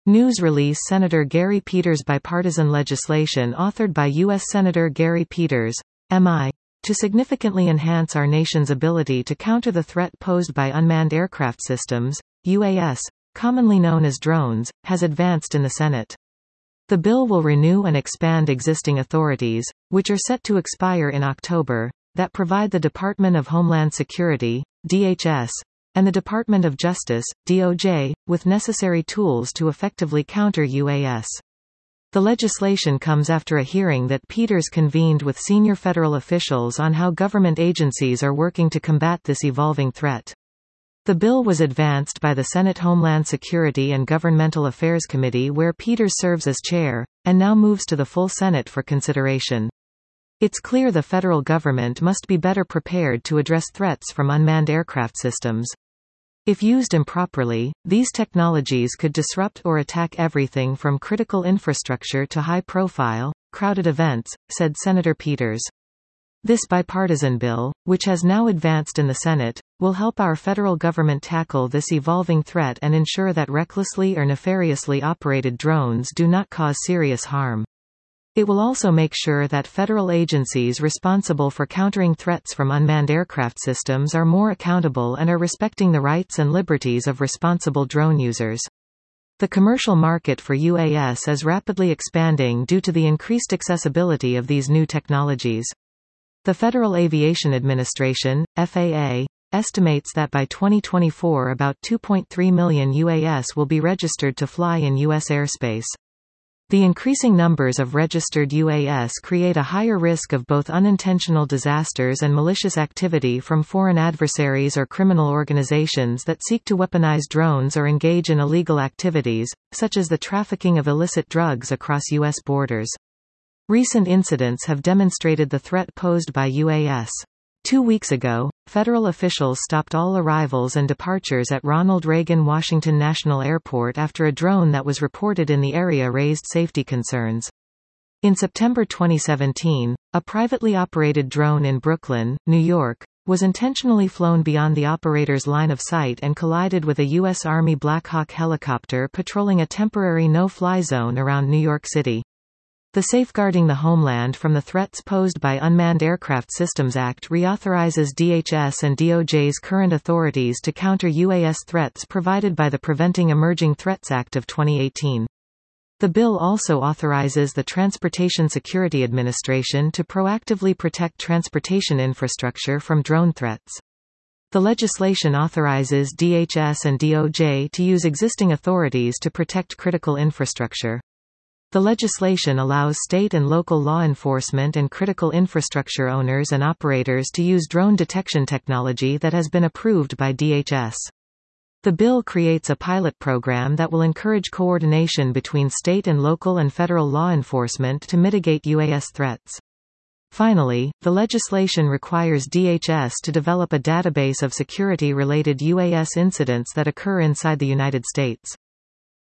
News release Senator Gary Peters bipartisan legislation authored by U.S. Senator Gary Peters, M.I., to significantly enhance our nation's ability to counter the threat posed by unmanned aircraft systems, UAS, commonly known as drones, has advanced in the Senate. The bill will renew and expand existing authorities, which are set to expire in October, that provide the Department of Homeland Security, DHS, and the Department of Justice, DOJ, with necessary tools to effectively counter UAS. The legislation comes after a hearing that Peters convened with senior federal officials on how government agencies are working to combat this evolving threat. The bill was advanced by the Senate Homeland Security and Governmental Affairs Committee, where Peters serves as chair, and now moves to the full Senate for consideration. It's clear the federal government must be better prepared to address threats from unmanned aircraft systems. If used improperly, these technologies could disrupt or attack everything from critical infrastructure to high-profile, crowded events, said Senator Peters. This bipartisan bill, which has now advanced in the Senate, will help our federal government tackle this evolving threat and ensure that recklessly or nefariously operated drones do not cause serious harm. It will also make sure that federal agencies responsible for countering threats from unmanned aircraft systems are more accountable and are respecting the rights and liberties of responsible drone users. The commercial market for UAS is rapidly expanding due to the increased accessibility of these new technologies. The Federal Aviation Administration, FAA, estimates that by 2024 about 2.3 million UAS will be registered to fly in U.S. airspace. The increasing numbers of registered UAS create a higher risk of both unintentional disasters and malicious activity from foreign adversaries or criminal organizations that seek to weaponize drones or engage in illegal activities, such as the trafficking of illicit drugs across U.S. borders. Recent incidents have demonstrated the threat posed by UAS. 2 weeks ago, federal officials stopped all arrivals and departures at Ronald Reagan Washington National Airport after a drone that was reported in the area raised safety concerns. In September 2017, a privately operated drone in Brooklyn, New York, was intentionally flown beyond the operator's line of sight and collided with a U.S. Army Black Hawk helicopter patrolling a temporary no-fly zone around New York City. The Safeguarding the Homeland from the Threats Posed by Unmanned Aircraft Systems Act reauthorizes DHS and DOJ's current authorities to counter UAS threats provided by the Preventing Emerging Threats Act of 2018. The bill also authorizes the Transportation Security Administration to proactively protect transportation infrastructure from drone threats. The legislation authorizes DHS and DOJ to use existing authorities to protect critical infrastructure. The legislation allows state and local law enforcement and critical infrastructure owners and operators to use drone detection technology that has been approved by DHS. The bill creates a pilot program that will encourage coordination between state and local and federal law enforcement to mitigate UAS threats. Finally, the legislation requires DHS to develop a database of security-related UAS incidents that occur inside the United States.